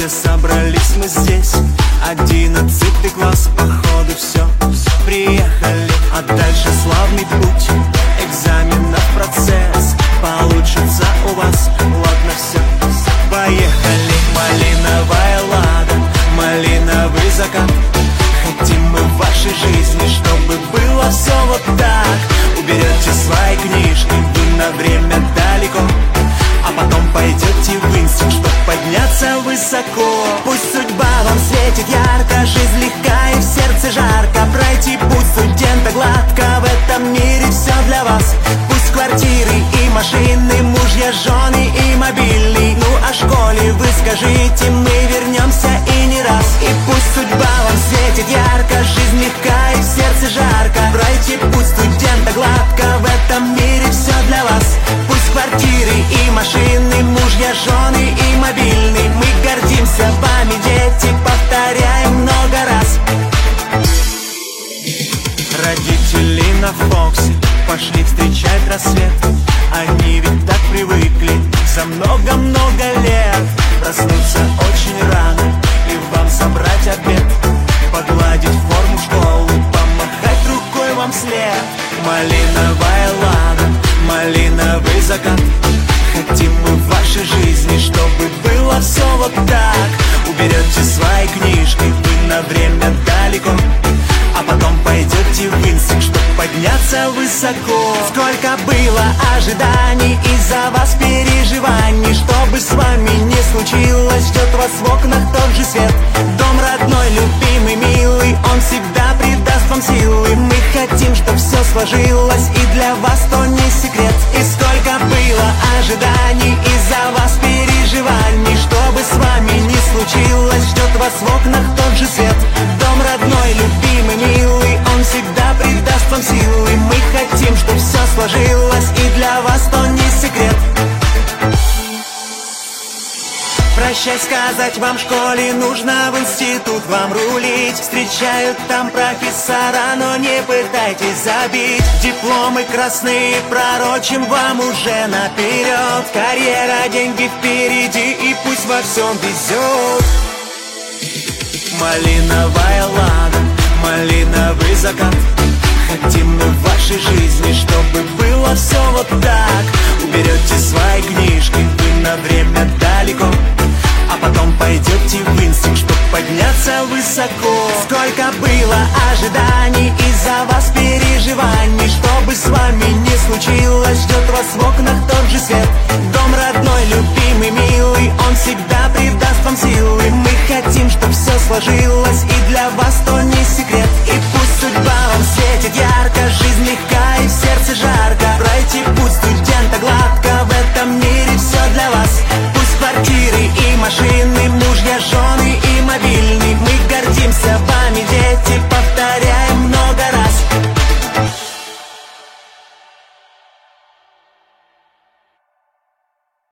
Сегодня собрались мы здесь, 11 класс, походу все. Приехали, а дальше славный путь, экзаменов процесс. Получится у вас, ладно все. Поехали, малиновая лада, малиновый закат. Хотим мы в вашей жизни, чтобы было все вот так. Уберете свои книжки, вы на время далеко, а потом пойдете в инстинкт, чтоб подняться высоко. Пусть судьба вам светит ярко, жизнь легка и в сердце жарко. Пройти путь студента гладко, в этом мире все для вас. Пусть квартиры и машины, мужья, жены и мобильный. Ну о школе вы скажите, мы вернемся и не раз. И пусть судьба вам светит ярко, жизнь легка и в сердце жарко. Пройти путь студента гладко, в этом мире все для вас. Пусть квартиры и машины, мужья, жены и мобильный. Мы гордимся вами, дети, повторяем много раз. Родители на Фоксе пошли встречать рассвет. Они ведь так привыкли за много-много лет проснуться очень рано и вам собрать обед, погладить форму в школу, помахать рукой вам вслед. Малиновая лада, малиновый закат. Хотим мы в вашей жизни, чтобы было все вот так. Уберете свои книжки, вы на время далеко, а потом пойдете в инстинкт, чтоб подняться высоко. Сколько было ожиданий, из-за вас переживаний. Что бы с вами ни случилось, ждет вас в окнах тот же свет. Дом родной, любимый, милый, он всегда придаст вам силы. Мы хотим, чтоб все сложилось, и для вас то не секрет. И сколько было ожиданий, из-за вас переживаний. Что бы с вами ни случилось, ждет вас в окнах тот же свет. Дом родной, любимый, милый, он всегда придаст вам силы. Мы хотим, чтоб все сложилось, и для вас то не секрет. Прощай сказать вам в школе, нужно в институт вам рулить. Встречают там профессора, но не пытайтесь забить. Дипломы красные пророчим вам уже наперед. Карьера, деньги впереди, и пусть во всем везет. Малиновая лада, малиновый закат. Хотим мы в вашей жизни, чтобы было все вот так. Уберете свои книжки, вы на время далеко, а потом пойдете в инстинкт, чтоб подняться высоко. Сколько было ожиданий, из-за вас переживаний. Что бы с вами ни случилось, ждет вас в окнах тот же свет. Дом родной, любимый,